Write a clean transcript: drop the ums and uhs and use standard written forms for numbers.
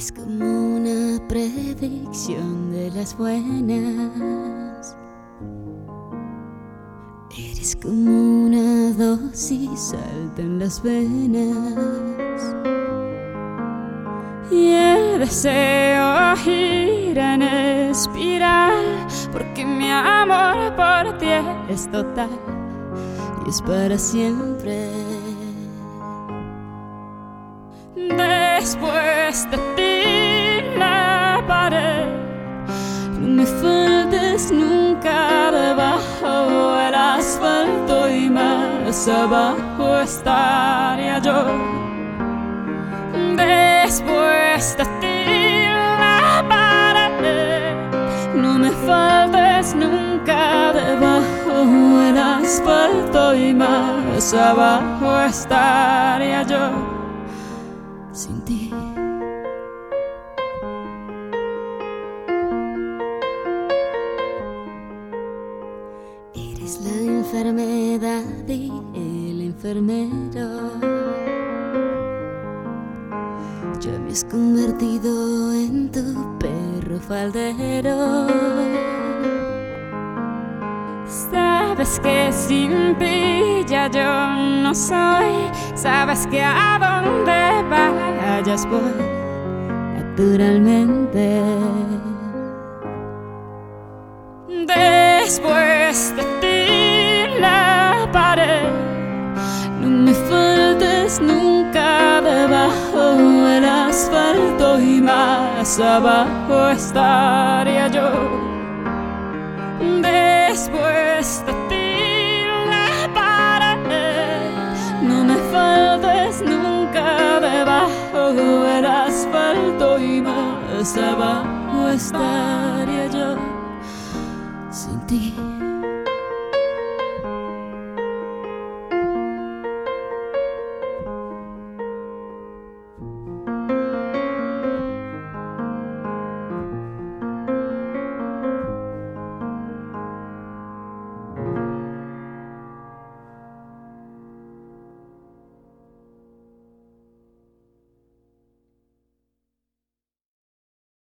Eres como una predicción de las buenas. Eres como una dosis alta en las venas. Y el deseo gira en espiral, porque mi amor por ti es total y es para siempre. Después de ti la pared, no me faltes nunca debajo del asfalto, y más abajo estaría yo. Después de ti la pared, no me faltes nunca debajo del asfalto, y más abajo estaría yo sin ti. Eres la enfermedad y el enfermero. Ya me has convertido en tu perro faldero. Sabes que sin ti ya yo no soy. Sabes que a donde vayas voy naturalmente. Después de ti la pared, no me faltes nunca debajo del asfalto, y más abajo estaría yo. Después de ti la pared, no me faltes nunca debajo del asfalto, y más abajo estaría yo sin ti.